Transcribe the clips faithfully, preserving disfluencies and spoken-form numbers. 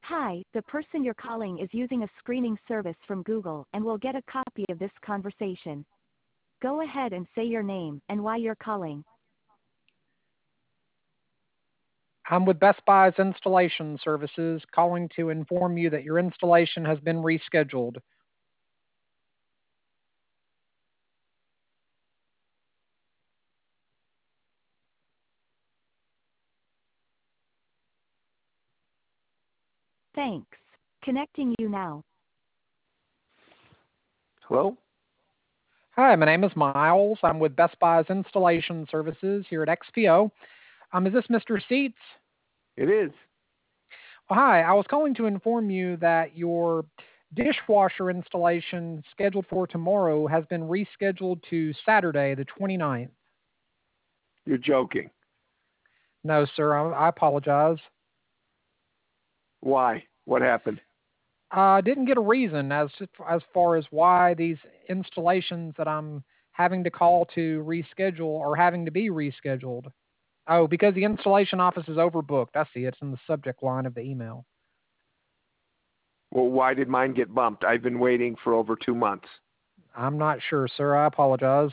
Hi, the person you're calling is using a screening service from Google and will get a copy of this conversation. Go ahead and say your name and why you're calling. I'm with Best Buy's Installation Services, calling to inform you that your installation has been rescheduled. Thanks. Connecting you now. Hello? Hi, my name is Miles. I'm with Best Buy's Installation Services here at X P O. Um, is this Mister Seats? It is. Well, hi, I was calling to inform you that your dishwasher installation scheduled for tomorrow has been rescheduled to Saturday, the twenty-ninth. You're joking. No, sir, I, I apologize. Why? What happened? I uh, didn't get a reason as as far as why these installations that I'm having to call to reschedule are having to be rescheduled. Oh, because the installation office is overbooked. I see. It's in the subject line of the email. Well, why did mine get bumped? I've been waiting for over two months. I'm not sure, sir. I apologize.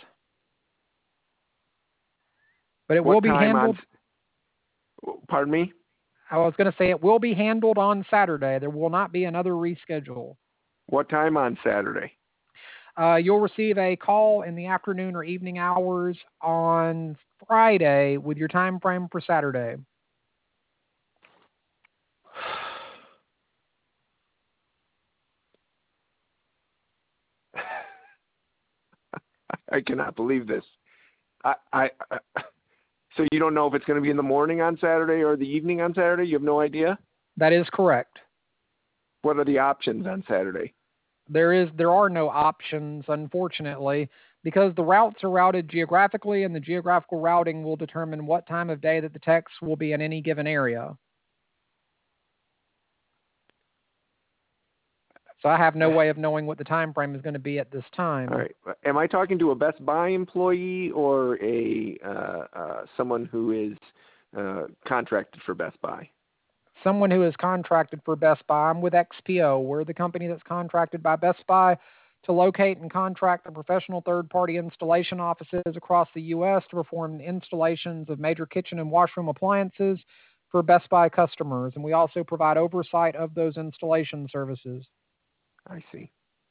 But it what will be handled. On... Pardon me? I was going to say it will be handled on Saturday. There will not be another reschedule. What time on Saturday? Uh, you'll receive a call in the afternoon or evening hours on Friday with your time frame for Saturday. I cannot believe this. I, I, I so you don't know if it's going to be in the morning on Saturday or the evening on Saturday? You have no idea? That is correct. What are the options on Saturday? There is there are no options, unfortunately, because the routes are routed geographically, and the geographical routing will determine what time of day that the techs will be in any given area. So I have no way of knowing what the time frame is going to be at this time. All right. Am I talking to a Best Buy employee or a uh, uh, someone who is uh, contracted for Best Buy? Someone who is contracted for Best Buy. I'm with X P O. We're the company that's contracted by Best Buy to locate and contract the professional third-party installation offices across the U S to perform installations of major kitchen and washroom appliances for Best Buy customers. And we also provide oversight of those installation services. I see.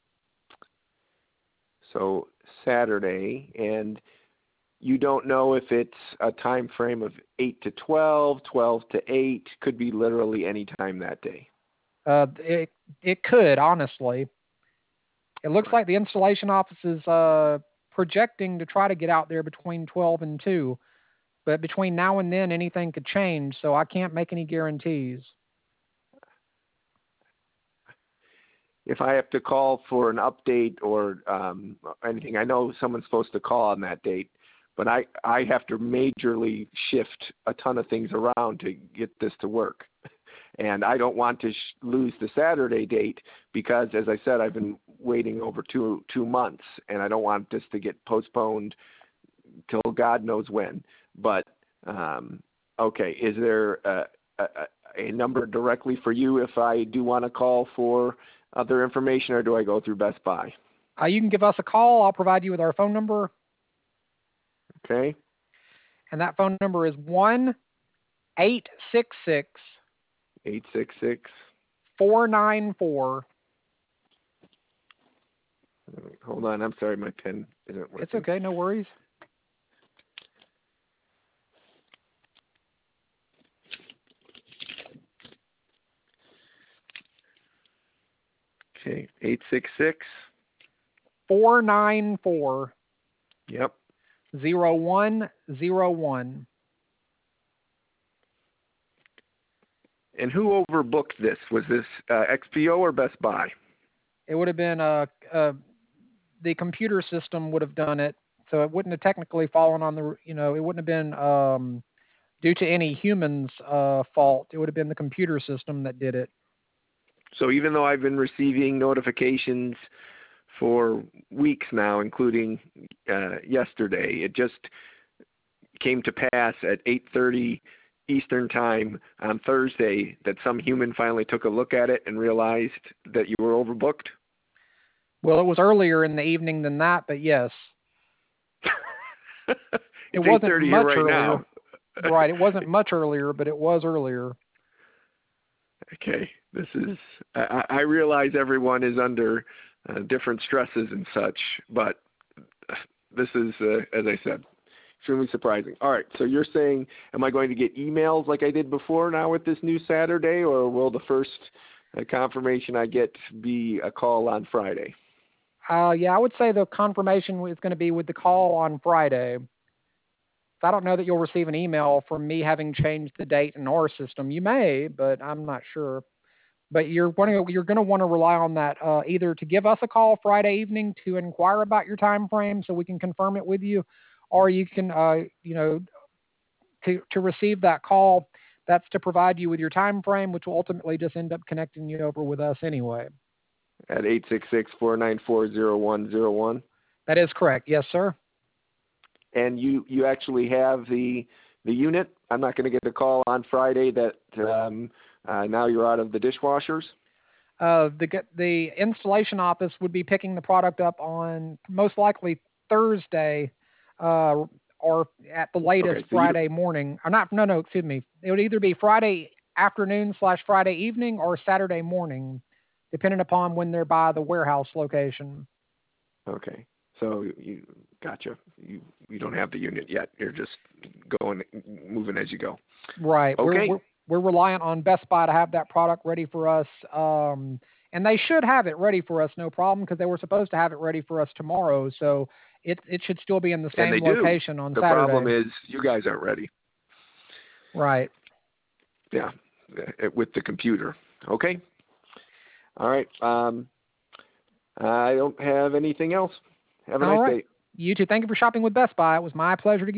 So Saturday, and you don't know if it's a time frame of eight to twelve, twelve to eight, could be literally any time that day. Uh, it, it could, honestly. It looks right. like the installation office is uh, projecting to try to get out there between twelve and two. But between now and then, anything could change, so I can't make any guarantees. If I have to call for an update or um, anything, I know someone's supposed to call on that date, but I, I have to majorly shift a ton of things around to get this to work. And I don't want to sh- lose the Saturday date because, as I said, I've been waiting over two two months, and I don't want this to get postponed till God knows when. But, um, okay, is there a, a, a number directly for you if I do want to call for other information, or do I go through Best Buy? Uh, you can give us a call. I'll provide you with our phone number. Okay. And that phone number is one eight six six eight six six four nine four. Hold on, I'm sorry, my pen isn't working. It's okay, no worries. Okay, eight six six four nine four. Yep. Zero one zero one. And who overbooked this? Was this uh, X P O or Best Buy? It would have been uh, uh, the computer system would have done it, so it wouldn't have technically fallen on the, you know, it wouldn't have been um, due to any human's uh, fault. It would have been the computer system that did it. So even though I've been receiving notifications for weeks now, including uh, yesterday, it just came to pass at eight thirty Eastern time on Thursday that some human finally took a look at it and realized that you were overbooked? Well, it was earlier in the evening than that, but yes. It wasn't much right earlier. Now. Right, it wasn't much earlier, but it was earlier. Okay, this is, I, I realize everyone is under uh, different stresses and such, but this is, uh, as I said, extremely surprising. All right, so you're saying, am I going to get emails like I did before now with this new Saturday, or will the first uh, confirmation I get be a call on Friday? Uh, yeah, I would say the confirmation is going to be with the call on Friday. I don't know that you'll receive an email from me having changed the date in our system. You may, but I'm not sure. But you're going to, you're going to want to rely on that uh, either to give us a call Friday evening to inquire about your time frame so we can confirm it with you, or you can, uh, you know, to, to receive that call, that's to provide you with your time frame, which will ultimately just end up connecting you over with us anyway. At eight six six, four nine four, zero one zero one? That is correct. Yes, sir. And you, you actually have the the unit. I'm not going to get a call on Friday that um, uh, now you're out of the dishwashers. Uh, the the installation office would be picking the product up on most likely Thursday, uh, or at the latest Okay, so Friday morning. Or not? No, no. Excuse me. It would either be Friday afternoon slash Friday evening or Saturday morning, depending upon when they're by the warehouse location. Okay. So you gotcha. You you don't have the unit yet. You're just going moving as you go. Right. Okay. We're, we're we're reliant on Best Buy to have that product ready for us, um, and they should have it ready for us, no problem, because they were supposed to have it ready for us tomorrow. So it it should still be in the And same they location do. on The Saturday. problem is you guys aren't ready. Right. Yeah, with the computer. Okay. All right. Um, I don't have anything else. Have a All nice right. day. You too. Thank you for shopping with Best Buy. It was my pleasure to